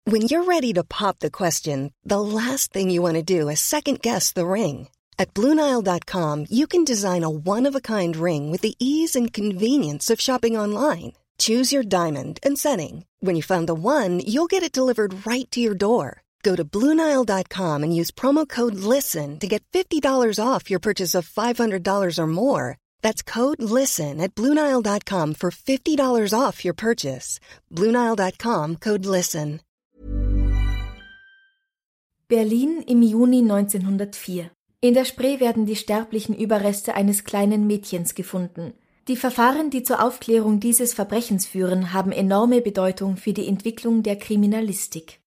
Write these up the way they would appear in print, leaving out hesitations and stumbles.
When you're ready to pop the question, the last thing you want to do is second-guess the ring. At BlueNile.com, you can design a one-of-a-kind ring with the ease and convenience of shopping online. Choose your diamond and setting. When you find the one, you'll get it delivered right to your door. Go to BlueNile.com and use promo code LISTEN to get $50 off your purchase of $500 or more. That's code LISTEN at BlueNile.com for $50 off your purchase. BlueNile.com, code LISTEN. Berlin im Juni 1904. In der Spree werden die sterblichen Überreste eines kleinen Mädchens gefunden. Die Verfahren, die zur Aufklärung dieses Verbrechens führen, haben enorme Bedeutung für die Entwicklung der Kriminalistik.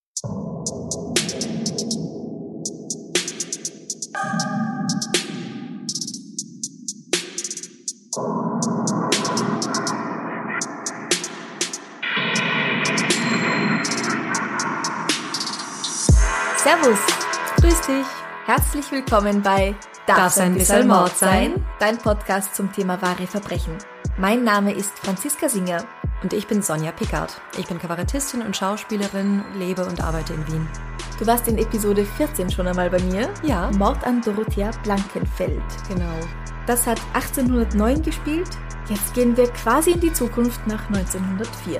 Servus, grüß dich, herzlich willkommen bei Darf's ein bisschen Mord sein? Dein Podcast zum Thema wahre Verbrechen. Mein Name ist Franziska Singer. Und ich bin Sonja Pickard. Ich bin Kabarettistin und Schauspielerin, lebe und arbeite in Wien. Du warst in Episode 14 schon einmal bei mir. Ja. Mord an Dorothea Blankenfeld. Genau. Das hat 1809 gespielt. Jetzt gehen wir quasi in die Zukunft nach 1904.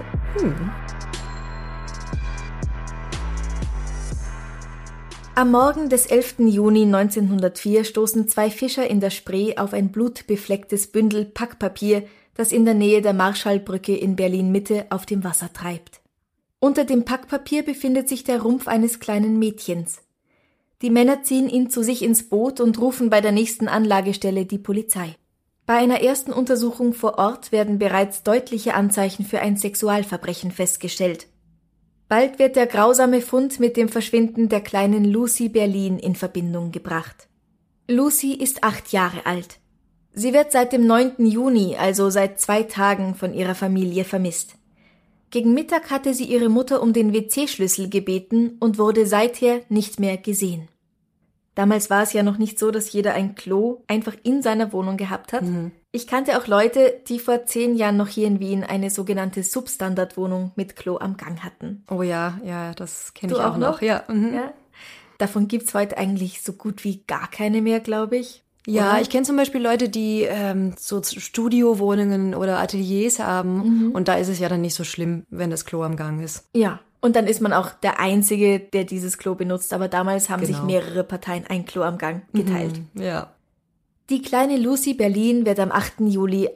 Am Morgen des 11. Juni 1904 stoßen zwei Fischer in der Spree auf ein blutbeflecktes Bündel Packpapier, das in der Nähe der Marschallbrücke in Berlin-Mitte auf dem Wasser treibt. Unter dem Packpapier befindet sich der Rumpf eines kleinen Mädchens. Die Männer ziehen ihn zu sich ins Boot und rufen bei der nächsten Anlagestelle die Polizei. Bei einer ersten Untersuchung vor Ort werden bereits deutliche Anzeichen für ein Sexualverbrechen festgestellt. Bald wird der grausame Fund mit dem Verschwinden der kleinen Lucy Berlin in Verbindung gebracht. Lucy ist 8 Jahre alt. Sie wird seit dem 9. Juni, also seit 2 Tagen, von ihrer Familie vermisst. Gegen Mittag hatte sie ihre Mutter um den WC-Schlüssel gebeten und wurde seither nicht mehr gesehen. Damals war es ja noch nicht so, dass jeder ein Klo einfach in seiner Wohnung gehabt hat. Ich kannte auch Leute, die vor 10 Jahren noch hier in Wien eine sogenannte Substandardwohnung mit Klo am Gang hatten. Oh ja, das kenne ich Du auch noch. Ja. Ja. Davon gibt's heute eigentlich so gut wie gar keine mehr, glaube ich. Ja, Oder? ich kenne zum Beispiel Leute, die so Studiowohnungen oder Ateliers haben und da ist es ja dann nicht so schlimm, wenn das Klo am Gang ist. Ja, und dann ist man auch der Einzige, der dieses Klo benutzt, aber damals haben sich mehrere Parteien ein Klo am Gang geteilt. Ja. Die kleine Lucy Berlin wird am 8. Juli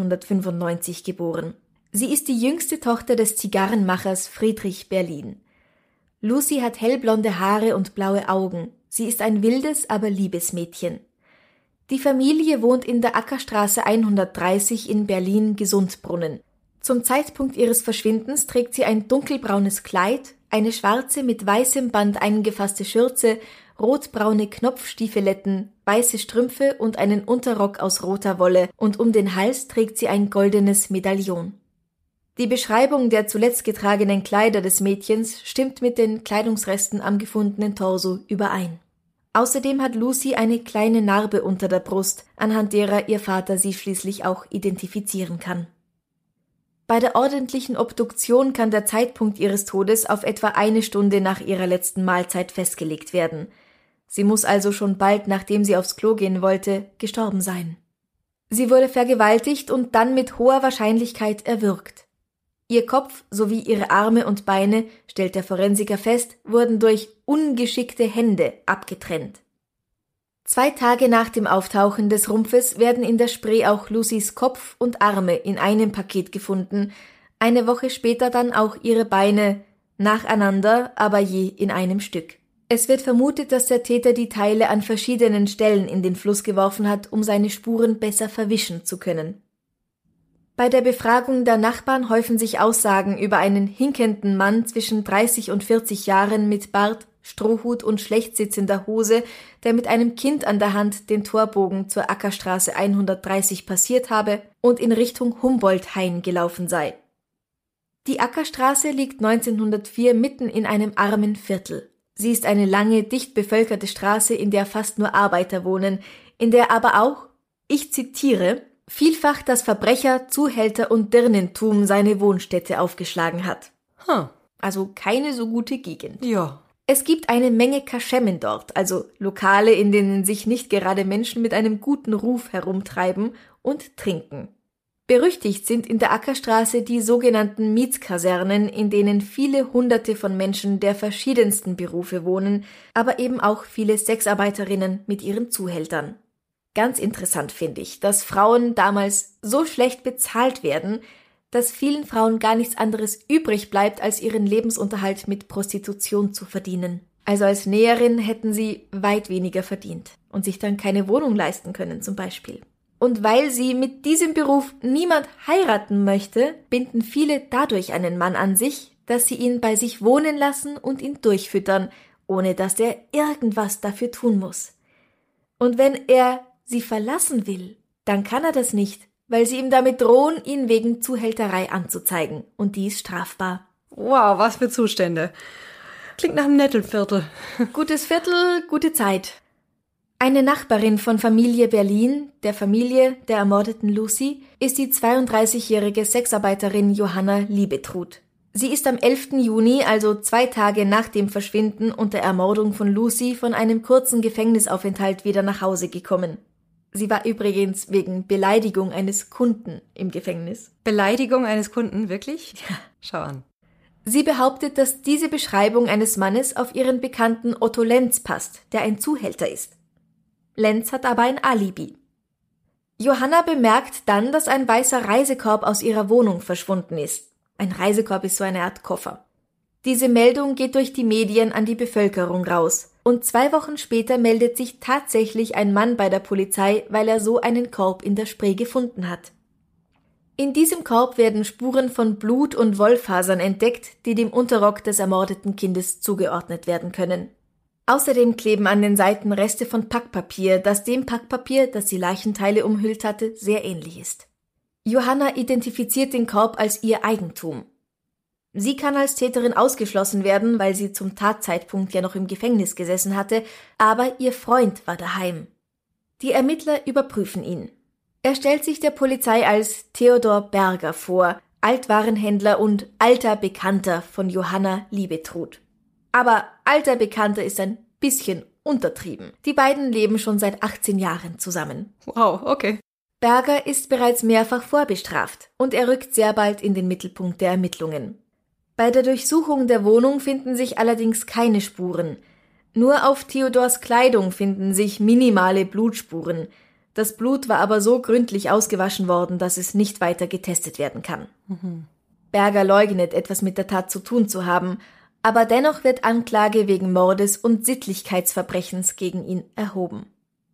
1895 geboren. Sie ist die jüngste Tochter des Zigarrenmachers Friedrich Berlin. Lucy hat hellblonde Haare und blaue Augen. Sie ist ein wildes, aber liebes Mädchen. Die Familie wohnt in der Ackerstraße 130 in Berlin-Gesundbrunnen. Zum Zeitpunkt ihres Verschwindens trägt sie ein dunkelbraunes Kleid, eine schwarze mit weißem Band eingefasste Schürze, rotbraune Knopfstiefeletten, weiße Strümpfe und einen Unterrock aus roter Wolle und um den Hals trägt sie ein goldenes Medaillon. Die Beschreibung der zuletzt getragenen Kleider des Mädchens stimmt mit den Kleidungsresten am gefundenen Torso überein. Außerdem hat Lucy eine kleine Narbe unter der Brust, anhand derer ihr Vater sie schließlich auch identifizieren kann. Bei der ordentlichen Obduktion kann der Zeitpunkt ihres Todes auf etwa 1 Stunde nach ihrer letzten Mahlzeit festgelegt werden. Sie muss also schon bald, nachdem sie aufs Klo gehen wollte, gestorben sein. Sie wurde vergewaltigt und dann mit hoher Wahrscheinlichkeit erwürgt. Ihr Kopf sowie ihre Arme und Beine, stellt der Forensiker fest, wurden durch ungeschickte Hände abgetrennt. 2 Tage nach dem Auftauchen des Rumpfes werden in der Spree auch Lucys Kopf und Arme in einem Paket gefunden, eine Woche später dann auch ihre Beine, nacheinander, aber je in einem Stück. Es wird vermutet, dass der Täter die Teile an verschiedenen Stellen in den Fluss geworfen hat, um seine Spuren besser verwischen zu können. Bei der Befragung der Nachbarn häufen sich Aussagen über einen hinkenden Mann zwischen 30 und 40 Jahren mit Bart, Strohhut und schlecht sitzender Hose, der mit einem Kind an der Hand den Torbogen zur Ackerstraße 130 passiert habe und in Richtung Humboldt-Hain gelaufen sei. Die Ackerstraße liegt 1904 mitten in einem armen Viertel. Sie ist eine lange, dicht bevölkerte Straße, in der fast nur Arbeiter wohnen, in der aber auch, ich zitiere, vielfach das Verbrecher-, Zuhälter- und Dirnentum seine Wohnstätte aufgeschlagen hat. also keine so gute Gegend. Ja. Es gibt eine Menge Kaschemmen dort, also Lokale, in denen sich nicht gerade Menschen mit einem guten Ruf herumtreiben und trinken. Berüchtigt sind in der Ackerstraße die sogenannten Mietskasernen, in denen viele Hunderte von Menschen der verschiedensten Berufe wohnen, aber eben auch viele Sexarbeiterinnen mit ihren Zuhältern. Ganz interessant finde ich, dass Frauen damals so schlecht bezahlt werden, dass vielen Frauen gar nichts anderes übrig bleibt, als ihren Lebensunterhalt mit Prostitution zu verdienen. Also als Näherin hätten sie weit weniger verdient und sich dann keine Wohnung leisten können zum Beispiel. Und weil sie mit diesem Beruf niemand heiraten möchte, binden viele dadurch einen Mann an sich, dass sie ihn bei sich wohnen lassen und ihn durchfüttern, ohne dass er irgendwas dafür tun muss. Und wenn er sie verlassen will, dann kann er das nicht, weil sie ihm damit drohen, ihn wegen Zuhälterei anzuzeigen. Und die ist strafbar. Wow, was für Zustände. Klingt nach einem netten Viertel. Gutes Viertel, gute Zeit. Eine Nachbarin von Familie Berlin, der Familie der ermordeten Lucy, ist die 32-jährige Sexarbeiterin Johanna Liebetrud. Sie ist am 11. Juni, also 2 Tage nach dem Verschwinden und der Ermordung von Lucy, von einem kurzen Gefängnisaufenthalt wieder nach Hause gekommen. Sie war übrigens wegen Beleidigung eines Kunden im Gefängnis. Beleidigung eines Kunden, wirklich? Ja. Schau an. Sie behauptet, dass diese Beschreibung eines Mannes auf ihren Bekannten Otto Lenz passt, der ein Zuhälter ist. Lenz hat aber ein Alibi. Johanna bemerkt dann, dass ein weißer Reisekorb aus ihrer Wohnung verschwunden ist. Ein Reisekorb ist so eine Art Koffer. Diese Meldung geht durch die Medien an die Bevölkerung raus. Und 2 Wochen später meldet sich tatsächlich ein Mann bei der Polizei, weil er so einen Korb in der Spree gefunden hat. In diesem Korb werden Spuren von Blut und Wollfasern entdeckt, die dem Unterrock des ermordeten Kindes zugeordnet werden können. Außerdem kleben an den Seiten Reste von Packpapier, das dem Packpapier, das die Leichenteile umhüllt hatte, sehr ähnlich ist. Johanna identifiziert den Korb als ihr Eigentum. Sie kann als Täterin ausgeschlossen werden, weil sie zum Tatzeitpunkt ja noch im Gefängnis gesessen hatte, aber ihr Freund war daheim. Die Ermittler überprüfen ihn. Er stellt sich der Polizei als Theodor Berger vor, Altwarenhändler und alter Bekannter von Johanna Liebetrud. Aber alter Bekannter ist ein bisschen untertrieben. Die beiden leben schon seit 18 Jahren zusammen. Wow, okay. Berger ist bereits mehrfach vorbestraft und er rückt sehr bald in den Mittelpunkt der Ermittlungen. Bei der Durchsuchung der Wohnung finden sich allerdings keine Spuren. Nur auf Theodors Kleidung finden sich minimale Blutspuren. Das Blut war aber so gründlich ausgewaschen worden, dass es nicht weiter getestet werden kann. Berger leugnet, etwas mit der Tat zu tun zu haben, aber dennoch wird Anklage wegen Mordes und Sittlichkeitsverbrechens gegen ihn erhoben.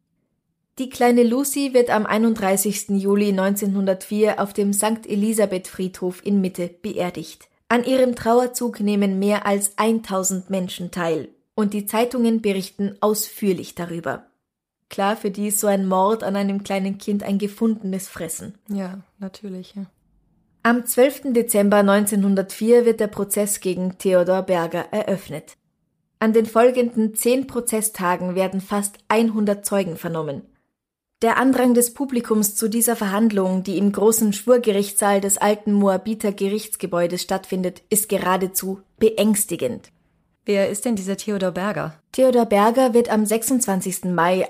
Die kleine Lucy wird am 31. Juli 1904 auf dem St. Elisabeth-Friedhof in Mitte beerdigt. An ihrem Trauerzug nehmen mehr als 1000 Menschen teil und die Zeitungen berichten ausführlich darüber. Klar, für die ist so ein Mord an einem kleinen Kind ein gefundenes Fressen. Ja, natürlich, ja. Am 12. Dezember 1904 wird der Prozess gegen Theodor Berger eröffnet. An den folgenden 10 Prozesstagen werden fast 100 Zeugen vernommen. Der Andrang des Publikums zu dieser Verhandlung, die im großen Schwurgerichtssaal des alten Moabiter Gerichtsgebäudes stattfindet, ist geradezu beängstigend. Wer ist denn dieser Theodor Berger? Theodor Berger wird am 26. Mai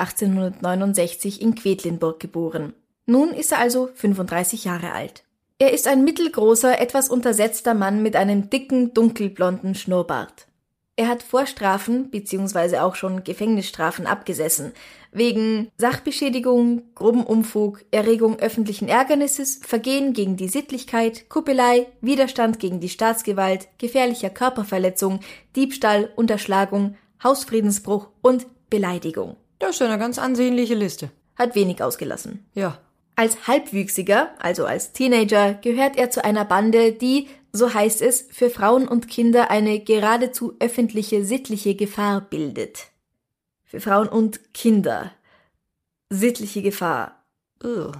1869 in Quedlinburg geboren. Nun ist er also 35 Jahre alt. Er ist ein mittelgroßer, etwas untersetzter Mann mit einem dicken, dunkelblonden Schnurrbart. Er hat Vorstrafen bzw. auch schon Gefängnisstrafen abgesessen, wegen Sachbeschädigung, grobem Unfug, Erregung öffentlichen Ärgernisses, Vergehen gegen die Sittlichkeit, Kuppelei, Widerstand gegen die Staatsgewalt, gefährlicher Körperverletzung, Diebstahl, Unterschlagung, Hausfriedensbruch und Beleidigung. Das ist ja eine ganz ansehnliche Liste. Hat wenig ausgelassen. Ja. Als Halbwüchsiger, also als Teenager, gehört er zu einer Bande, die, so heißt es, für Frauen und Kinder eine geradezu öffentliche sittliche Gefahr bildet. Für Frauen und Kinder. Sittliche Gefahr. Ugh.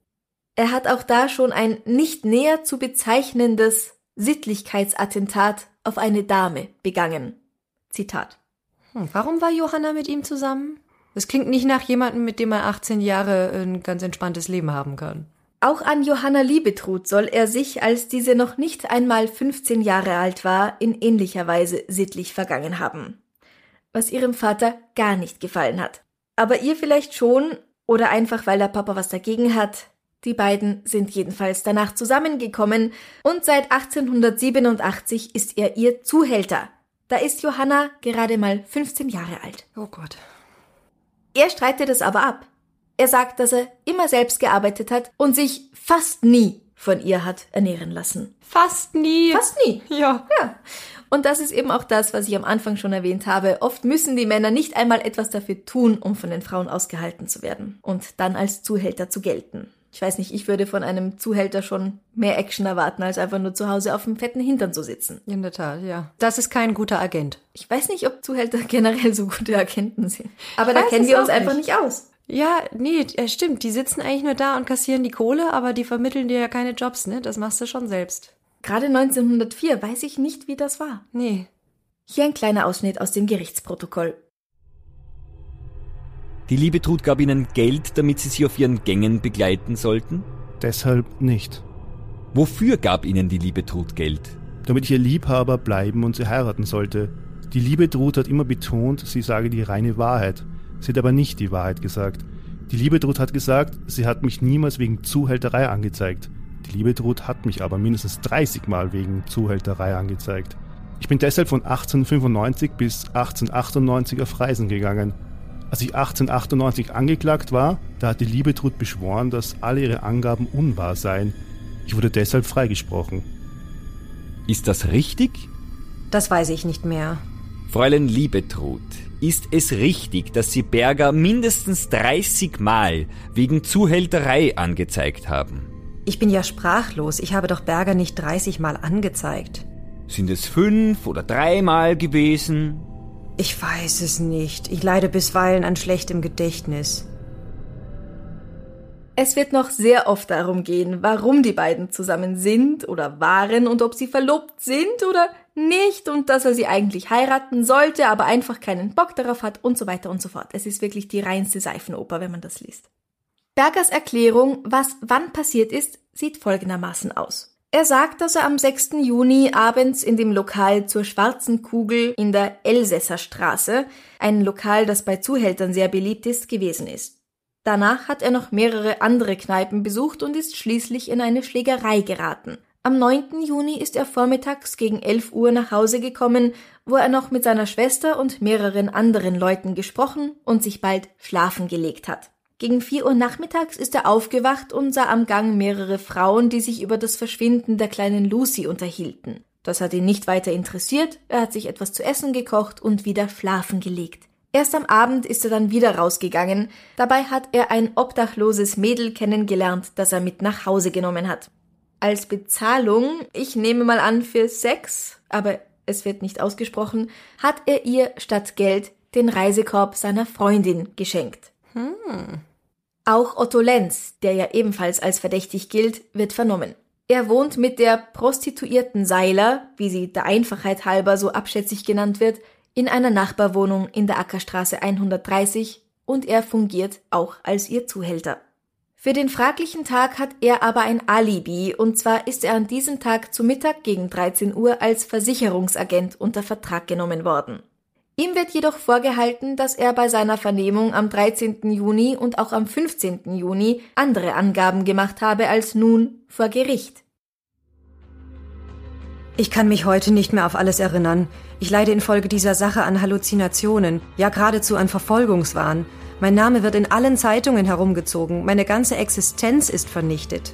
Er hat auch da schon ein nicht näher zu bezeichnendes Sittlichkeitsattentat auf eine Dame begangen. Zitat. Warum war Johanna mit ihm zusammen? Das klingt nicht nach jemandem, mit dem er 18 Jahre ein ganz entspanntes Leben haben kann. Auch an Johanna Liebetrud soll er sich, als diese noch nicht einmal 15 Jahre alt war, in ähnlicher Weise sittlich vergangen haben. Was ihrem Vater gar nicht gefallen hat. Aber ihr vielleicht schon, oder einfach weil der Papa was dagegen hat. Die beiden sind jedenfalls danach zusammengekommen und seit 1887 ist er ihr Zuhälter. Da ist Johanna gerade mal 15 Jahre alt. Oh Gott. Er streitet es aber ab. Er sagt, dass er immer selbst gearbeitet hat und sich fast nie von ihr hat ernähren lassen. Fast nie. Fast nie. Ja. Ja. Und das ist eben auch das, was ich am Anfang schon erwähnt habe. Oft müssen die Männer nicht einmal etwas dafür tun, um von den Frauen ausgehalten zu werden und dann als Zuhälter zu gelten. Ich weiß nicht, ich würde von einem Zuhälter schon mehr Action erwarten, als einfach nur zu Hause auf dem fetten Hintern zu sitzen. In der Tat, ja. Das ist kein guter Agent. Ich weiß nicht, ob Zuhälter generell so gute Agenten sind. Aber da kennen wir uns einfach nicht aus. Ja, nee, stimmt. Die sitzen eigentlich nur da und kassieren die Kohle, aber die vermitteln dir ja keine Jobs, ne? Das machst du schon selbst. Gerade 1904 weiß ich nicht, wie das war. Nee. Hier ein kleiner Ausschnitt aus dem Gerichtsprotokoll. Die Liebetrud gab ihnen Geld, damit sie auf ihren Gängen begleiten sollten? Deshalb nicht. Wofür gab ihnen die Liebetrud Geld? Damit ich ihr Liebhaber bleiben und sie heiraten sollte. Die Liebetrud hat immer betont, sie sage die reine Wahrheit. Sie hat aber nicht die Wahrheit gesagt. Die Liebetrud hat gesagt, sie hat mich niemals wegen Zuhälterei angezeigt. Die Liebetrud hat mich aber mindestens 30 Mal wegen Zuhälterei angezeigt. Ich bin deshalb von 1895 bis 1898 auf Reisen gegangen. Als ich 1898 angeklagt war, da hat die Liebetrud beschworen, dass alle ihre Angaben unwahr seien. Ich wurde deshalb freigesprochen. Ist das richtig? Das weiß ich nicht mehr. Fräulein Liebetrud, ist es richtig, dass Sie Berger mindestens 30 Mal wegen Zuhälterei angezeigt haben? Ich bin ja sprachlos. Ich habe doch Berger nicht 30 Mal angezeigt. Sind es 5 oder 3 Mal gewesen? Ich weiß es nicht. Ich leide bisweilen an schlechtem Gedächtnis. Es wird noch sehr oft darum gehen, warum die beiden zusammen sind oder waren und ob sie verlobt sind oder nicht und dass er sie eigentlich heiraten sollte, aber einfach keinen Bock darauf hat und so weiter und so fort. Es ist wirklich die reinste Seifenoper, wenn man das liest. Bergers Erklärung, was wann passiert ist, sieht folgendermaßen aus. Er sagt, dass er am 6. Juni abends in dem Lokal zur Schwarzen Kugel in der Elsässerstraße, ein Lokal, das bei Zuhältern sehr beliebt ist, gewesen ist. Danach hat er noch mehrere andere Kneipen besucht und ist schließlich in eine Schlägerei geraten. Am 9. Juni ist er vormittags gegen 11 Uhr nach Hause gekommen, wo er noch mit seiner Schwester und mehreren anderen Leuten gesprochen und sich bald schlafen gelegt hat. Gegen 4 Uhr nachmittags ist er aufgewacht und sah am Gang mehrere Frauen, die sich über das Verschwinden der kleinen Lucy unterhielten. Das hat ihn nicht weiter interessiert, er hat sich etwas zu essen gekocht und wieder schlafen gelegt. Erst am Abend ist er dann wieder rausgegangen, dabei hat er ein obdachloses Mädel kennengelernt, das er mit nach Hause genommen hat. Als Bezahlung, ich nehme mal an für Sex, aber es wird nicht ausgesprochen, hat er ihr statt Geld den Reisekorb seiner Freundin geschenkt. Auch Otto Lenz, der ja ebenfalls als verdächtig gilt, wird vernommen. Er wohnt mit der Prostituierten Seiler, wie sie der Einfachheit halber so abschätzig genannt wird, in einer Nachbarwohnung in der Ackerstraße 130 und er fungiert auch als ihr Zuhälter. Für den fraglichen Tag hat er aber ein Alibi, und zwar ist er an diesem Tag zu Mittag gegen 13 Uhr als Versicherungsagent unter Vertrag genommen worden. Ihm wird jedoch vorgehalten, dass er bei seiner Vernehmung am 13. Juni und auch am 15. Juni andere Angaben gemacht habe als nun vor Gericht. Ich kann mich heute nicht mehr auf alles erinnern. Ich leide infolge dieser Sache an Halluzinationen, ja geradezu an Verfolgungswahn. Mein Name wird in allen Zeitungen herumgezogen, meine ganze Existenz ist vernichtet.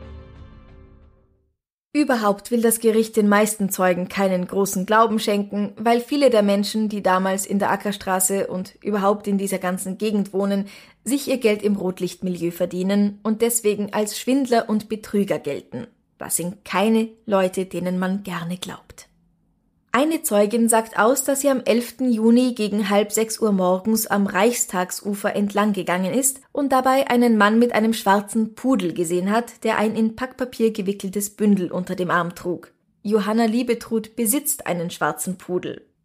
Überhaupt will das Gericht den meisten Zeugen keinen großen Glauben schenken, weil viele der Menschen, die damals in der Ackerstraße und überhaupt in dieser ganzen Gegend wohnen, sich ihr Geld im Rotlichtmilieu verdienen und deswegen als Schwindler und Betrüger gelten. Das sind keine Leute, denen man gerne glaubt. Eine Zeugin sagt aus, dass sie am 11. Juni gegen 5:30 Uhr morgens am Reichstagsufer entlang gegangen ist und dabei einen Mann mit einem schwarzen Pudel gesehen hat, der ein in Packpapier gewickeltes Bündel unter dem Arm trug. Johanna Liebetrud besitzt einen schwarzen Pudel.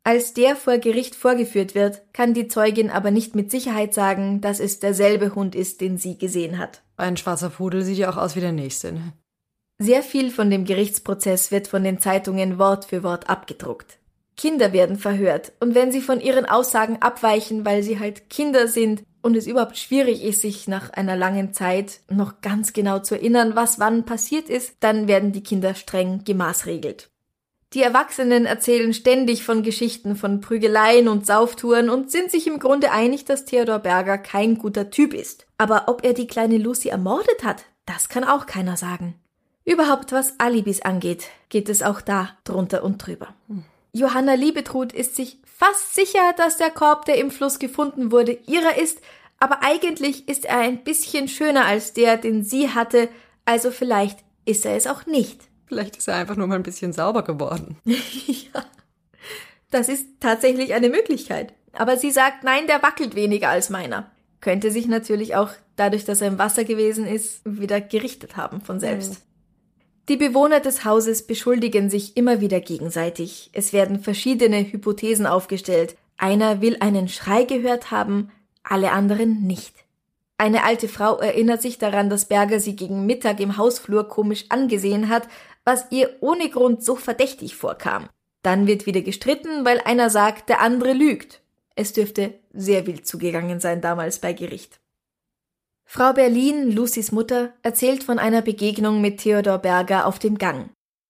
Als der vor Gericht vorgeführt wird, kann die Zeugin aber nicht mit Sicherheit sagen, dass es derselbe Hund ist, den sie gesehen hat. Ein schwarzer Pudel sieht ja auch aus wie der nächste, ne? Sehr viel von dem Gerichtsprozess wird von den Zeitungen Wort für Wort abgedruckt. Kinder werden verhört und wenn sie von ihren Aussagen abweichen, weil sie halt Kinder sind und es überhaupt schwierig ist, sich nach einer langen Zeit noch ganz genau zu erinnern, was wann passiert ist, dann werden die Kinder streng gemaßregelt. Die Erwachsenen erzählen ständig von Geschichten von Prügeleien und Sauftouren und sind sich im Grunde einig, dass Theodor Berger kein guter Typ ist. Aber ob er die kleine Lucy ermordet hat, das kann auch keiner sagen. Überhaupt was Alibis angeht, geht es auch da drunter und drüber. Johanna Liebetrud ist sich fast sicher, dass der Korb, der im Fluss gefunden wurde, ihrer ist, aber eigentlich ist er ein bisschen schöner als der, den sie hatte, also vielleicht ist er es auch nicht. Vielleicht ist er einfach nur mal ein bisschen sauber geworden. Ja, das ist tatsächlich eine Möglichkeit. Aber sie sagt, nein, der wackelt weniger als meiner. Könnte sich natürlich auch, dadurch, dass er im Wasser gewesen ist, wieder gerichtet haben von selbst. Die Bewohner des Hauses beschuldigen sich immer wieder gegenseitig. Es werden verschiedene Hypothesen aufgestellt. Einer will einen Schrei gehört haben, alle anderen nicht. Eine alte Frau erinnert sich daran, dass Berger sie gegen Mittag im Hausflur komisch angesehen hat, was ihr ohne Grund so verdächtig vorkam. Dann wird wieder gestritten, weil einer sagt, der andere lügt. Es dürfte sehr wild zugegangen sein damals bei Gericht. Frau Berlin, Lucys Mutter, erzählt von einer Begegnung mit Theodor Berger auf dem Gang.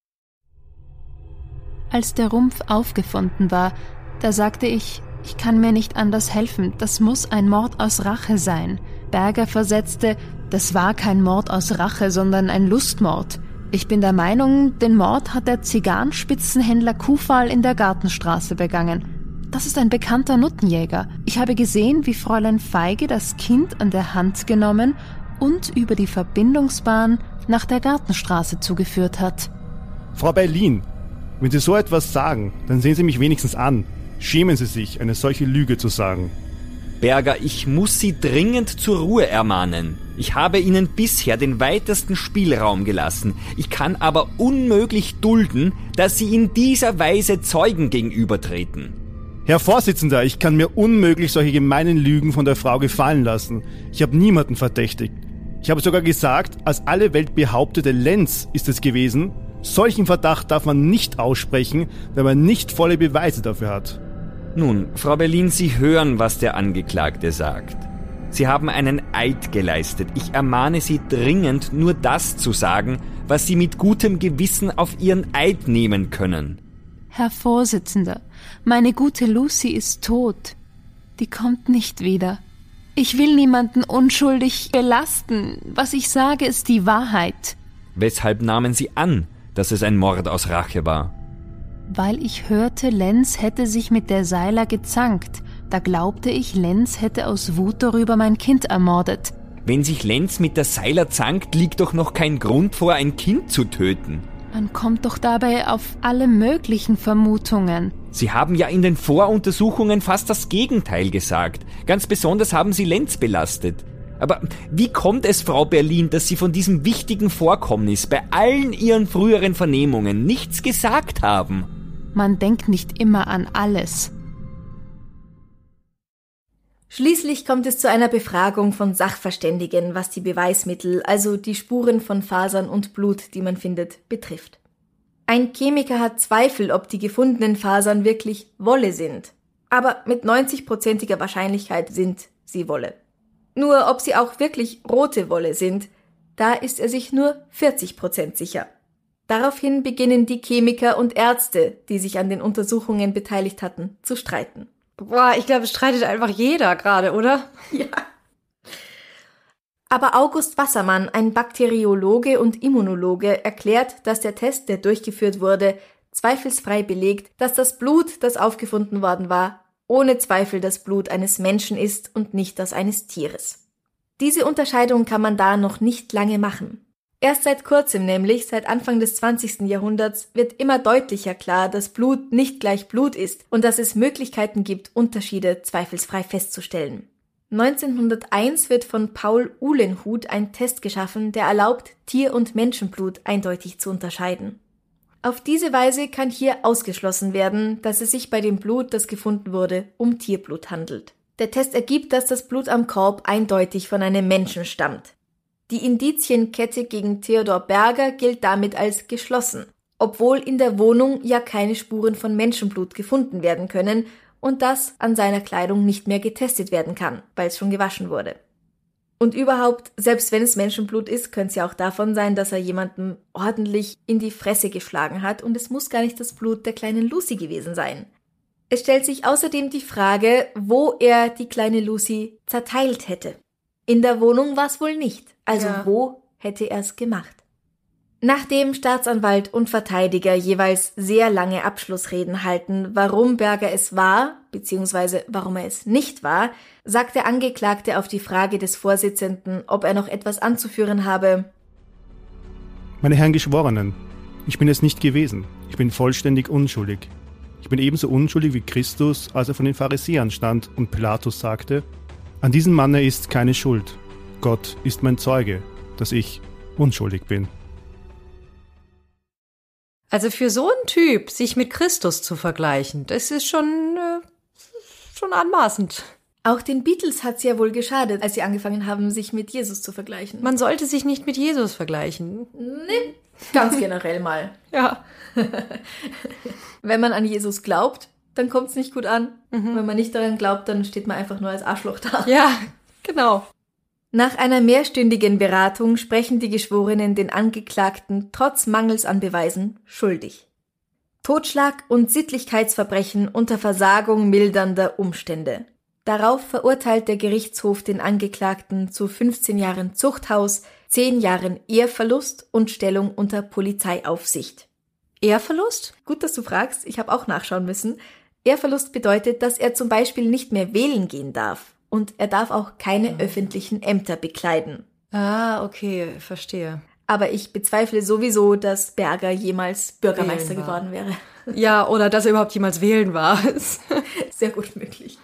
Als der Rumpf aufgefunden war, da sagte ich kann mir nicht anders helfen, das muss ein Mord aus Rache sein. Berger versetzte, das war kein Mord aus Rache, sondern ein Lustmord. Ich bin der Meinung, den Mord hat der Zigarrenspitzenhändler Kufal in der Gartenstraße begangen. Das ist ein bekannter Nuttenjäger. Ich habe gesehen, wie Fräulein Feige das Kind an der Hand genommen und über die Verbindungsbahn nach der Gartenstraße zugeführt hat. Frau Berlin, wenn Sie so etwas sagen, dann sehen Sie mich wenigstens an. Schämen Sie sich, eine solche Lüge zu sagen. Berger, ich muss Sie dringend zur Ruhe ermahnen. Ich habe Ihnen bisher den weitesten Spielraum gelassen. Ich kann aber unmöglich dulden, dass Sie in dieser Weise Zeugen gegenübertreten. Herr Vorsitzender, ich kann mir unmöglich solche gemeinen Lügen von der Frau gefallen lassen. Ich habe niemanden verdächtigt. Ich habe sogar gesagt, als alle Welt behauptete, Lenz ist es gewesen, solchen Verdacht darf man nicht aussprechen, wenn man nicht volle Beweise dafür hat. Nun, Frau Berlin, Sie hören, was der Angeklagte sagt. Sie haben einen Eid geleistet. Ich ermahne Sie dringend, nur das zu sagen, was Sie mit gutem Gewissen auf Ihren Eid nehmen können. Herr Vorsitzender, meine gute Lucy ist tot. Die kommt nicht wieder. Ich will niemanden unschuldig belasten. Was ich sage, ist die Wahrheit. Weshalb nahmen Sie an, dass es ein Mord aus Rache war? Weil ich hörte, Lenz hätte sich mit der Seiler gezankt. Da glaubte ich, Lenz hätte aus Wut darüber mein Kind ermordet. Wenn sich Lenz mit der Seiler zankt, liegt doch noch kein Grund vor, ein Kind zu töten. Man kommt doch dabei auf alle möglichen Vermutungen. Sie haben ja in den Voruntersuchungen fast das Gegenteil gesagt. Ganz besonders haben Sie Lenz belastet. Aber wie kommt es, Frau Berlin, dass Sie von diesem wichtigen Vorkommnis bei allen Ihren früheren Vernehmungen nichts gesagt haben? Man denkt nicht immer an alles. Schließlich kommt es zu einer Befragung von Sachverständigen, was die Beweismittel, also die Spuren von Fasern und Blut, die man findet, betrifft. Ein Chemiker hat Zweifel, ob die gefundenen Fasern wirklich Wolle sind. Aber mit 90%iger Wahrscheinlichkeit sind sie Wolle. Nur ob sie auch wirklich rote Wolle sind, da ist er sich nur 40% sicher. Daraufhin beginnen die Chemiker und Ärzte, die sich an den Untersuchungen beteiligt hatten, zu streiten. Boah, ich glaube, es streitet einfach jeder gerade, oder? Ja. Aber August Wassermann, ein Bakteriologe und Immunologe, erklärt, dass der Test, der durchgeführt wurde, zweifelsfrei belegt, dass das Blut, das aufgefunden worden war, ohne Zweifel das Blut eines Menschen ist und nicht das eines Tieres. Diese Unterscheidung kann man da noch nicht lange machen. Erst seit kurzem, nämlich seit Anfang des 20. Jahrhunderts, wird immer deutlicher klar, dass Blut nicht gleich Blut ist und dass es Möglichkeiten gibt, Unterschiede zweifelsfrei festzustellen. 1901 wird von Paul Uhlenhuth ein Test geschaffen, der erlaubt, Tier- und Menschenblut eindeutig zu unterscheiden. Auf diese Weise kann hier ausgeschlossen werden, dass es sich bei dem Blut, das gefunden wurde, um Tierblut handelt. Der Test ergibt, dass das Blut am Korb eindeutig von einem Menschen stammt. Die Indizienkette gegen Theodor Berger gilt damit als geschlossen, obwohl in der Wohnung ja keine Spuren von Menschenblut gefunden werden können und das an seiner Kleidung nicht mehr getestet werden kann, weil es schon gewaschen wurde. Und überhaupt, selbst wenn es Menschenblut ist, könnte es ja auch davon sein, dass er jemanden ordentlich in die Fresse geschlagen hat und es muss gar nicht das Blut der kleinen Lucy gewesen sein. Es stellt sich außerdem die Frage, wo er die kleine Lucy zerteilt hätte. In der Wohnung war es wohl nicht, also wo hätte er es gemacht? Nachdem Staatsanwalt und Verteidiger jeweils sehr lange Abschlussreden halten, warum Berger es war, bzw. warum er es nicht war, sagt der Angeklagte auf die Frage des Vorsitzenden, ob er noch etwas anzuführen habe: Meine Herren Geschworenen, ich bin es nicht gewesen. Ich bin vollständig unschuldig. Ich bin ebenso unschuldig wie Christus, als er von den Pharisäern stand und Pilatus sagte: An diesem Manne ist keine Schuld. Gott ist mein Zeuge, dass ich unschuldig bin. Also für so einen Typ, sich mit Christus zu vergleichen, das ist schon anmaßend. Auch den Beatles hat es ja wohl geschadet, als sie angefangen haben, sich mit Jesus zu vergleichen. Man sollte sich nicht mit Jesus vergleichen. Nee, ganz generell mal. Ja. Wenn man an Jesus glaubt, dann kommt es nicht gut an. Wenn man nicht daran glaubt, dann steht man einfach nur als Arschloch da. Ja, genau. Nach einer mehrstündigen Beratung sprechen die Geschworenen den Angeklagten trotz Mangels an Beweisen schuldig. Totschlag und Sittlichkeitsverbrechen unter Versagung mildernder Umstände. Darauf verurteilt der Gerichtshof den Angeklagten zu 15 Jahren Zuchthaus, 10 Jahren Ehrverlust und Stellung unter Polizeiaufsicht. Ehrverlust? Gut, dass du fragst, ich habe auch nachschauen müssen. Ehrverlust bedeutet, dass er zum Beispiel nicht mehr wählen gehen darf. Und er darf auch keine öffentlichen Ämter bekleiden. Ah, okay, verstehe. Aber ich bezweifle sowieso, dass Berger jemals Bürgermeister geworden wäre. Ja, oder dass er überhaupt jemals wählen war. Sehr gut möglich.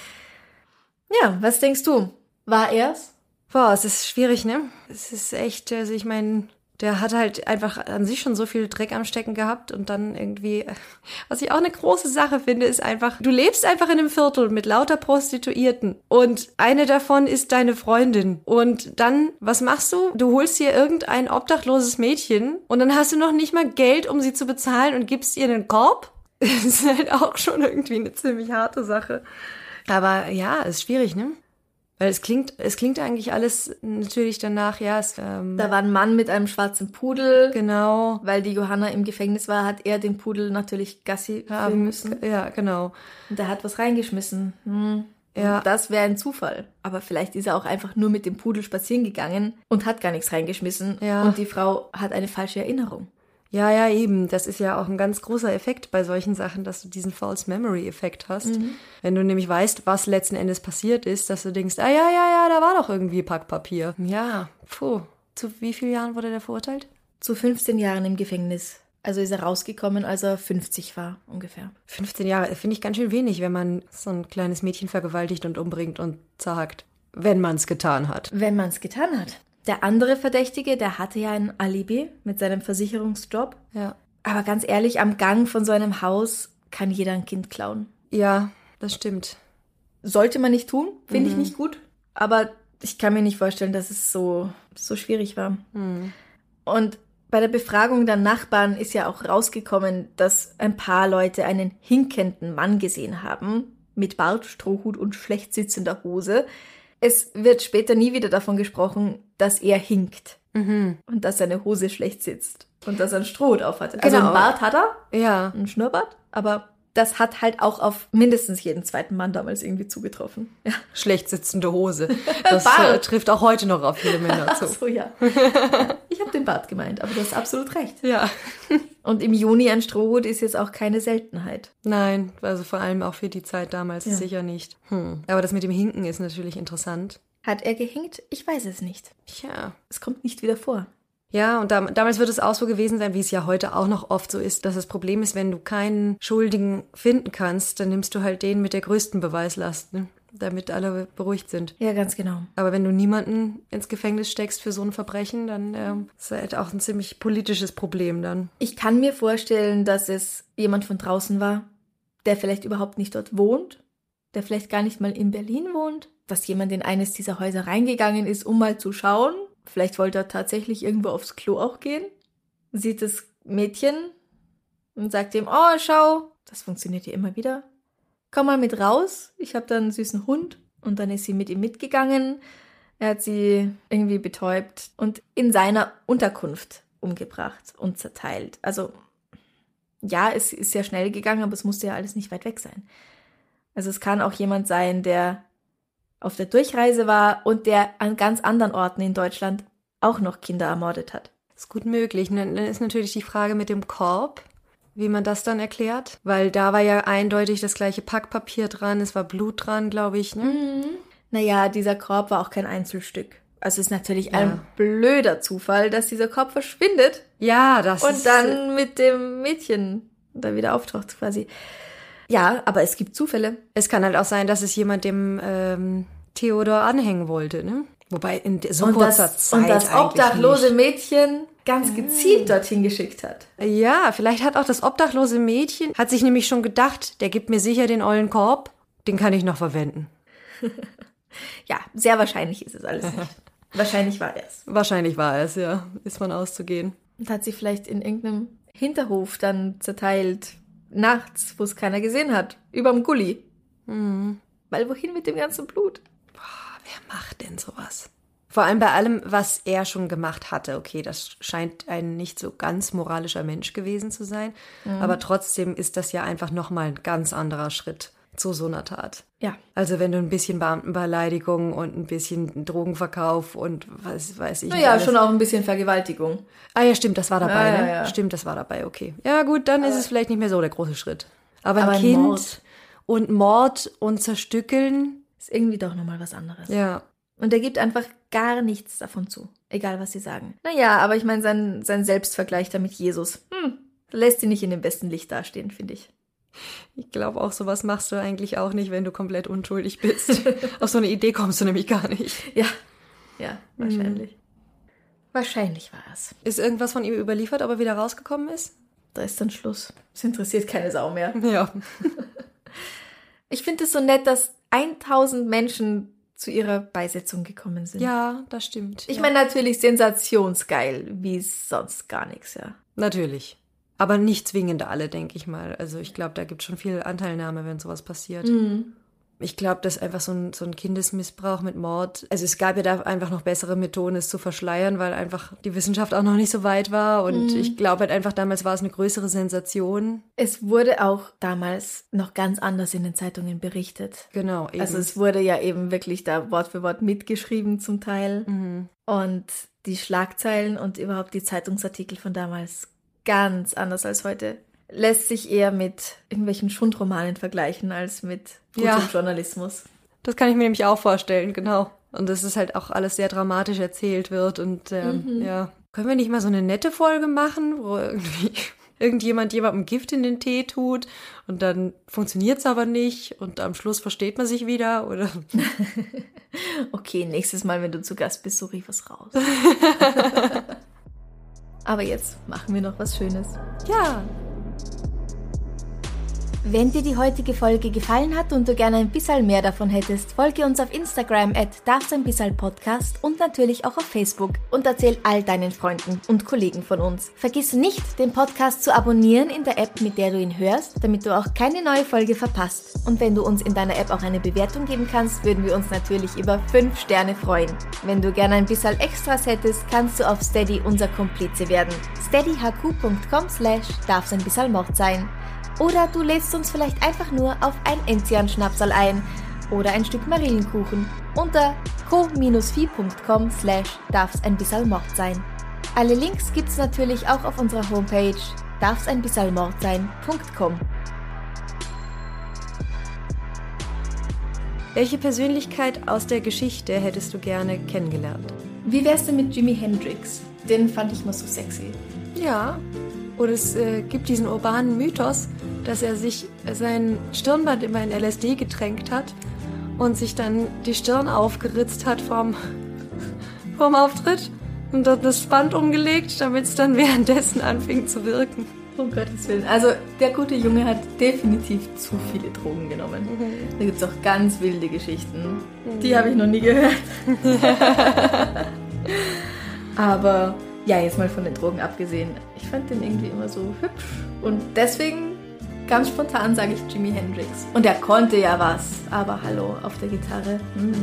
Ja, was denkst du? War er's? Boah, es ist schwierig, ne? Es ist echt, also ich meine, der hat halt einfach an sich schon so viel Dreck am Stecken gehabt und dann irgendwie, was ich auch eine große Sache finde, ist einfach, du lebst einfach in einem Viertel mit lauter Prostituierten und eine davon ist deine Freundin und dann, was machst du? Du holst dir irgendein obdachloses Mädchen und dann hast du noch nicht mal Geld, um sie zu bezahlen und gibst ihr einen Korb? Das ist halt auch schon irgendwie eine ziemlich harte Sache. Aber ja, ist schwierig, ne? Weil es klingt eigentlich alles natürlich danach, ja. Da war ein Mann mit einem schwarzen Pudel. Genau. Weil die Johanna im Gefängnis war, hat er den Pudel natürlich Gassi führen müssen. Ja, genau. Und er hat was reingeschmissen. Ja. Und das wäre ein Zufall. Aber vielleicht ist er auch einfach nur mit dem Pudel spazieren gegangen und hat gar nichts reingeschmissen. Ja. Und die Frau hat eine falsche Erinnerung. Ja, eben. Das ist ja auch ein ganz großer Effekt bei solchen Sachen, dass du diesen False Memory Effekt hast. Wenn du nämlich weißt, was letzten Endes passiert ist, dass du denkst, ja, da war doch irgendwie Packpapier. Ja, Zu wie vielen Jahren wurde der verurteilt? Zu 15 Jahren im Gefängnis. Also ist er rausgekommen, als er 50 war, ungefähr. 15 Jahre finde ich ganz schön wenig, wenn man so ein kleines Mädchen vergewaltigt und umbringt und zerhackt. Wenn man es getan hat. Wenn man es getan hat. Der andere Verdächtige, der hatte ja ein Alibi mit seinem Versicherungsjob. Ja. Aber ganz ehrlich, am Gang von so einem Haus kann jeder ein Kind klauen. Ja, das stimmt. Sollte man nicht tun, finde ich nicht gut. Aber ich kann mir nicht vorstellen, dass es so schwierig war. Und bei der Befragung der Nachbarn ist ja auch rausgekommen, dass ein paar Leute einen hinkenden Mann gesehen haben. Mit Bart, Strohhut und schlecht sitzender Hose. Es wird später nie wieder davon gesprochen, dass er hinkt und dass seine Hose schlecht sitzt und dass er einen Strohhut aufhat. Also einen Bart hat er, ja, einen Schnurrbart, aber das hat halt auch auf mindestens jeden zweiten Mann damals irgendwie zugetroffen. Ja. Schlecht sitzende Hose. Das trifft auch heute noch auf viele Männer zu. Ach so, ja. Ich habe den Bart gemeint, aber du hast absolut recht. Ja. Und im Juni ein Strohhut ist jetzt auch keine Seltenheit. Nein, also vor allem auch für die Zeit damals sicher nicht. Aber das mit dem Hinken ist natürlich interessant. Hat er gehinkt? Ich weiß es nicht. Tja. Es kommt nicht wieder vor. Ja, und damals wird es auch so gewesen sein, wie es ja heute auch noch oft so ist, dass das Problem ist, wenn du keinen Schuldigen finden kannst, dann nimmst du halt den mit der größten Beweislast, ne? damit alle beruhigt sind. Ja, ganz genau. Aber wenn du niemanden ins Gefängnis steckst für so ein Verbrechen, dann ist das halt auch ein ziemlich politisches Problem dann. Ich kann mir vorstellen, dass es jemand von draußen war, der vielleicht überhaupt nicht dort wohnt, der vielleicht gar nicht mal in Berlin wohnt, dass jemand in eines dieser Häuser reingegangen ist, um mal zu schauen. Vielleicht wollte er tatsächlich irgendwo aufs Klo auch gehen, sieht das Mädchen und sagt ihm, oh, schau, das funktioniert ja immer wieder. Komm mal mit raus, ich habe da einen süßen Hund. Und dann ist sie mit ihm mitgegangen. Er hat sie irgendwie betäubt und in seiner Unterkunft umgebracht und zerteilt. Also ja, es ist sehr schnell gegangen, aber es musste ja alles nicht weit weg sein. Also es kann auch jemand sein, der auf der Durchreise war und der an ganz anderen Orten in Deutschland auch noch Kinder ermordet hat. Das ist gut möglich. Dann ist natürlich die Frage mit dem Korb, wie man das dann erklärt. Weil da war ja eindeutig das gleiche Packpapier dran, es war Blut dran, glaube ich. Ne? Naja, dieser Korb war auch kein Einzelstück. Also es ist natürlich ein blöder Zufall, dass dieser Korb verschwindet. Ja, das und ist... dann mit dem Mädchen da wieder auftaucht quasi. Ja, aber es gibt Zufälle. Es kann halt auch sein, dass es jemand dem Theodor anhängen wollte, ne? Wobei in so kurzer Zeit und das obdachlose nicht. Mädchen ganz gezielt dorthin geschickt hat. Ja, vielleicht hat auch das obdachlose Mädchen, hat sich nämlich schon gedacht, der gibt mir sicher den ollen Korb, den kann ich noch verwenden. Ja, sehr wahrscheinlich ist es alles nicht. Wahrscheinlich war es. Wahrscheinlich war es, ja. Ist von auszugehen. Und hat sie vielleicht in irgendeinem Hinterhof dann zerteilt, nachts, wo es keiner gesehen hat, überm Gully. Weil wohin mit dem ganzen Blut? Wer macht denn sowas? Vor allem bei allem, was er schon gemacht hatte. Okay, das scheint ein nicht so ganz moralischer Mensch gewesen zu sein. Aber trotzdem ist das ja einfach nochmal ein ganz anderer Schritt zu so einer Tat. Ja. Also wenn du ein bisschen Beamtenbeleidigung und ein bisschen Drogenverkauf und was weiß ich. Naja, schon auch ein bisschen Vergewaltigung. Ah ja, stimmt, das war dabei, ne? Ja. Stimmt, das war dabei, okay. Ja gut, dann ist es vielleicht nicht mehr so der große Schritt. Aber ein ein Kind Mord. und Mord und Zerstückeln. Ist irgendwie doch nochmal was anderes. Ja. Und er gibt einfach gar nichts davon zu. Egal, was sie sagen. Naja, aber ich meine, sein Selbstvergleich da mit Jesus, lässt sie nicht in dem besten Licht dastehen, finde ich. Ich glaube auch, sowas machst du eigentlich auch nicht, wenn du komplett unschuldig bist. Auf so eine Idee kommst du nämlich gar nicht. Ja, wahrscheinlich. Wahrscheinlich war es. Ist irgendwas von ihm überliefert, ob er wieder rausgekommen ist? Da ist dann Schluss. Es interessiert keine Sau mehr. Ja. Ich finde es so nett, dass 1000 Menschen zu ihrer Beisetzung gekommen sind. Ja, das stimmt. Ich meine natürlich sensationsgeil, wie sonst gar nichts, ja. Natürlich. Aber nicht zwingend alle, denke ich mal. Also ich glaube, da gibt es schon viel Anteilnahme, wenn sowas passiert. Ich glaube, dass einfach so ein Kindesmissbrauch mit Mord, also es gab ja da einfach noch bessere Methoden, es zu verschleiern, weil einfach die Wissenschaft auch noch nicht so weit war. Und ich glaube halt einfach, damals war es eine größere Sensation. Es wurde auch damals noch ganz anders in den Zeitungen berichtet. Genau, eben. Also es wurde ja eben wirklich da Wort für Wort mitgeschrieben zum Teil. Und die Schlagzeilen und überhaupt die Zeitungsartikel von damals ganz anders als heute. Lässt sich eher mit irgendwelchen Schundromanen vergleichen als mit gutem Journalismus. Das kann ich mir nämlich auch vorstellen, genau. Und dass es halt auch alles sehr dramatisch erzählt wird. Und ja, können wir nicht mal so eine nette Folge machen, wo irgendwie irgendjemand jemandem Gift in den Tee tut und dann funktioniert es aber nicht und am Schluss versteht man sich wieder, oder? Okay, nächstes Mal, wenn du zu Gast bist, suche ich was raus. Aber jetzt machen wir noch was Schönes. Ja. Wenn dir die heutige Folge gefallen hat und du gerne ein bisschen mehr davon hättest, folge uns auf Instagram @darfseinbissalpodcast und natürlich auch auf Facebook und erzähl all deinen Freunden und Kollegen von uns. Vergiss nicht, den Podcast zu abonnieren in der App, mit der du ihn hörst, damit du auch keine neue Folge verpasst. Und wenn du uns in deiner App auch eine Bewertung geben kannst, würden wir uns natürlich über 5 Sterne freuen. Wenn du gerne ein bisschen Extras hättest, kannst du auf Steady unser Komplize werden. steadyhq.com/darfseinbissalmord sein. Oder du lädst uns vielleicht einfach nur auf ein Enzian-Schnapsal ein oder ein Stück Marillenkuchen unter co-fi.com/darfseinbissalmord sein. Alle Links gibt's natürlich auch auf unserer Homepage darfseinbissalmordsein.com. Welche Persönlichkeit aus der Geschichte hättest du gerne kennengelernt? Wie wär's denn mit Jimi Hendrix? Den fand ich mal so sexy. Ja. Oder es gibt diesen urbanen Mythos, dass er sich sein Stirnband immer in LSD getränkt hat und sich dann die Stirn aufgeritzt hat vorm Auftritt und dann das Band umgelegt, damit es dann währenddessen anfing zu wirken. Um Gottes Willen. Also der gute Junge hat definitiv zu viele Drogen genommen. Da gibt es auch ganz wilde Geschichten. Die habe ich noch nie gehört. Aber ja, jetzt mal von den Drogen abgesehen. Ich fand den irgendwie immer so hübsch. Und deswegen, ganz spontan, sage ich Jimi Hendrix. Und er konnte ja was. Aber hallo, auf der Gitarre.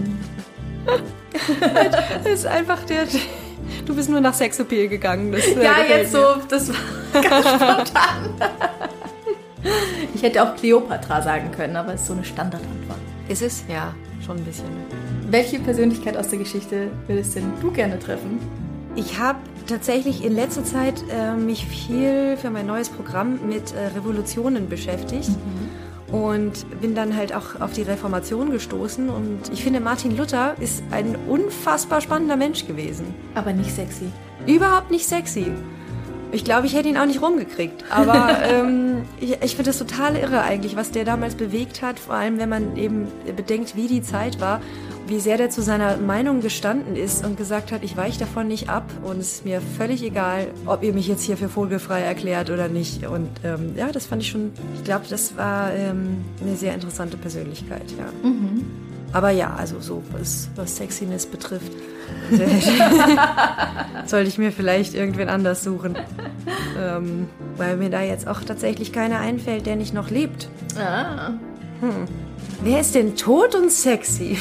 Das ist einfach du bist nur nach Sexappeal gegangen. Das, ja, jetzt so, das war ganz spontan. Ich hätte auch Kleopatra sagen können, aber es ist so eine Standardantwort. Ist es? Ja, schon ein bisschen. Welche Persönlichkeit aus der Geschichte würdest denn du gerne treffen? Ich habe tatsächlich in letzter Zeit mich viel für mein neues Programm mit Revolutionen beschäftigt. Und bin dann halt auch auf die Reformation gestoßen. Und ich finde, Martin Luther ist ein unfassbar spannender Mensch gewesen. Aber nicht sexy. Überhaupt nicht sexy. Ich glaube, ich hätte ihn auch nicht rumgekriegt. Aber ich finde das total irre eigentlich, was der damals bewegt hat. Vor allem, wenn man eben bedenkt, wie die Zeit war. Wie sehr der zu seiner Meinung gestanden ist und gesagt hat, ich weiche davon nicht ab und es ist mir völlig egal, ob ihr mich jetzt hier für vogelfrei erklärt oder nicht. Und ja, das fand ich schon, ich glaube, das war eine sehr interessante Persönlichkeit, ja. Aber ja, also so, was Sexiness betrifft, sollte ich mir vielleicht irgendwen anders suchen. Weil mir da jetzt auch tatsächlich keiner einfällt, der nicht noch lebt. Wer ist denn tot und sexy?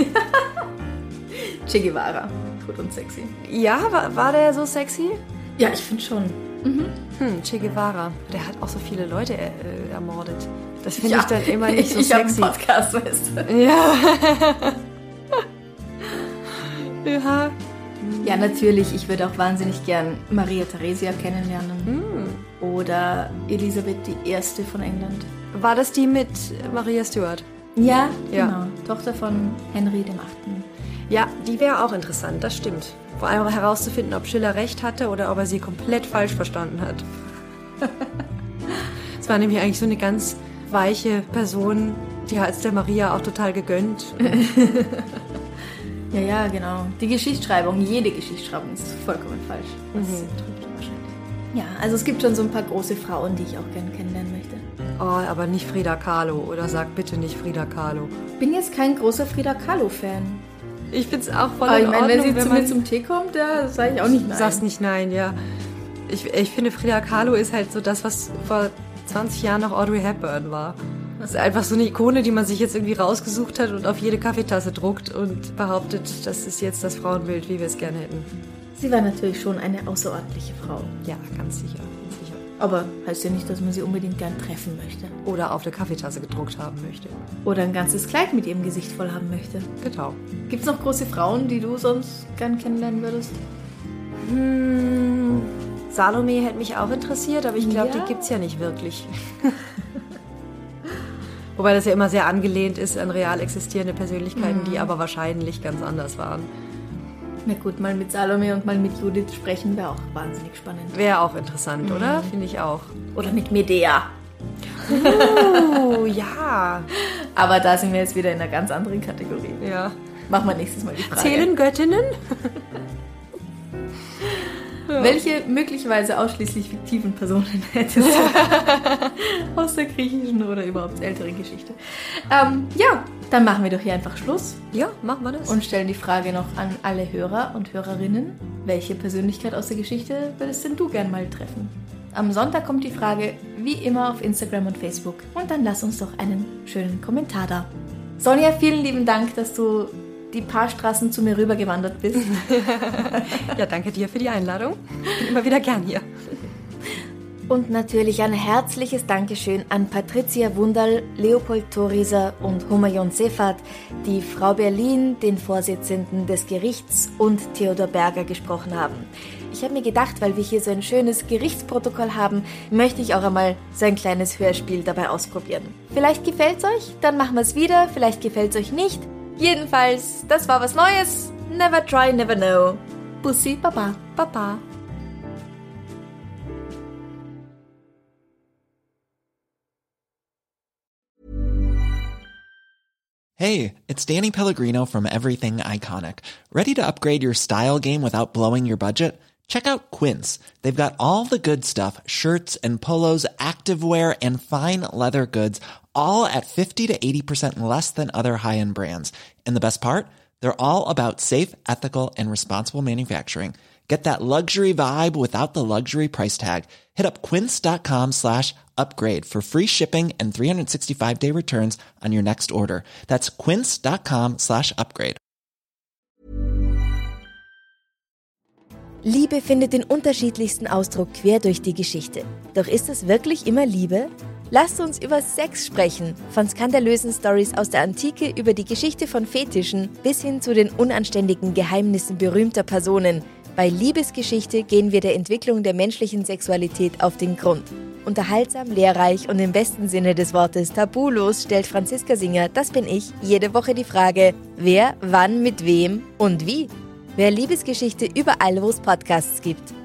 Che Guevara, tot und sexy. Ja, war der so sexy? Ja, ich finde schon. Che Guevara, der hat auch so viele Leute ermordet. Das finde ich dann immer nicht so sexy. Ich habe einen Podcast, weißt du. Ja. Ja. Ja, natürlich. Ich würde auch wahnsinnig gern Maria Theresia kennenlernen. Oder Elisabeth I. von England. War das die mit Maria Stuart? Ja, genau. Tochter von Henry VIII. Ja, die wäre auch interessant, das stimmt. Vor allem herauszufinden, ob Schiller recht hatte oder ob er sie komplett falsch verstanden hat. Es war nämlich eigentlich so eine ganz weiche Person, die hat es der Maria auch total gegönnt. Ja, genau. Die Geschichtsschreibung, jede Geschichtsschreibung ist vollkommen falsch. Das trifft wahrscheinlich. Ja, also es gibt schon so ein paar große Frauen, die ich auch gerne kennenlernen möchte. Oh, aber nicht Frida Kahlo. Oder sag bitte nicht Frida Kahlo. Bin jetzt kein großer Frida Kahlo-Fan. Ich find's auch voll aber in ich meine, Ordnung, wenn sie zu mir zum Tee kommt, da sage ich auch nicht nein. Sagst nicht nein, ja. Ich finde, Frida Kahlo ist halt so das, was vor 20 Jahren noch Audrey Hepburn war. Das ist einfach so eine Ikone, die man sich jetzt irgendwie rausgesucht hat und auf jede Kaffeetasse druckt und behauptet, das ist jetzt das Frauenbild, wie wir es gerne hätten. Sie war natürlich schon eine außerordentliche Frau. Ja, ganz sicher. Aber heißt ja nicht, dass man sie unbedingt gern treffen möchte. Oder auf der Kaffeetasse gedruckt haben möchte. Oder ein ganzes Kleid mit ihrem Gesicht voll haben möchte. Genau. Gibt's noch große Frauen, die du sonst gern kennenlernen würdest? Salome hätte mich auch interessiert, aber ich glaube, die gibt's ja nicht wirklich. Wobei das ja immer sehr angelehnt ist an real existierende Persönlichkeiten, die aber wahrscheinlich ganz anders waren. Na gut, mal mit Salome und mal mit Judith sprechen wäre auch wahnsinnig spannend. Wäre auch interessant, oder? Finde ich auch. Oder mit Medea. Ja. Aber da sind wir jetzt wieder in einer ganz anderen Kategorie. Ja. Machen wir nächstes Mal die Frage. Zählen Göttinnen? Welche möglicherweise ausschließlich fiktiven Personen hättest du aus der griechischen oder überhaupt älteren Geschichte? Ja, dann machen wir doch hier einfach Schluss. Ja, machen wir das. Und stellen die Frage noch an alle Hörer und Hörerinnen. Welche Persönlichkeit aus der Geschichte würdest denn du gern mal treffen? Am Sonntag kommt die Frage, wie immer, auf Instagram und Facebook. Und dann lass uns doch einen schönen Kommentar da. Sonja, vielen lieben Dank, dass du die paar Straßen zu mir rübergewandert bist. Ja, danke dir für die Einladung. Bin immer wieder gern hier. Und natürlich ein herzliches Dankeschön an Patricia Wunderl, Leopold Thorieser und Humayun Sefat, die Frau Berlin, den Vorsitzenden des Gerichts und Theodor Berger gesprochen haben. Ich habe mir gedacht, weil wir hier so ein schönes Gerichtsprotokoll haben, möchte ich auch einmal so ein kleines Hörspiel dabei ausprobieren. Vielleicht gefällt's euch, dann machen wir es wieder, vielleicht gefällt's euch nicht. Jedenfalls, das war was Neues. Never try, never know. Bussi, Baba, Baba. Hey, it's Danny Pellegrino from Everything Iconic. Ready to upgrade your style game without blowing your budget? Check out Quince. They've got all the good stuff, shirts and polos, activewear, and fine leather goods, all at 50 to 80% less than other high-end brands. And the best part? They're all about safe, ethical, and responsible manufacturing. Get that luxury vibe without the luxury price tag. Hit up quince.com/upgrade for free shipping and 365-day returns on your next order. That's quince.com/upgrade. Liebe findet den unterschiedlichsten Ausdruck quer durch die Geschichte. Doch ist es wirklich immer Liebe? Lasst uns über Sex sprechen. Von skandalösen Stories aus der Antike über die Geschichte von Fetischen bis hin zu den unanständigen Geheimnissen berühmter Personen. Bei Liebesgeschichte gehen wir der Entwicklung der menschlichen Sexualität auf den Grund. Unterhaltsam, lehrreich und im besten Sinne des Wortes tabulos stellt Franziska Singer, das bin ich, jede Woche die Frage, wer, wann, mit wem und wie. Wer Liebesgeschichte überall, wo es Podcasts gibt.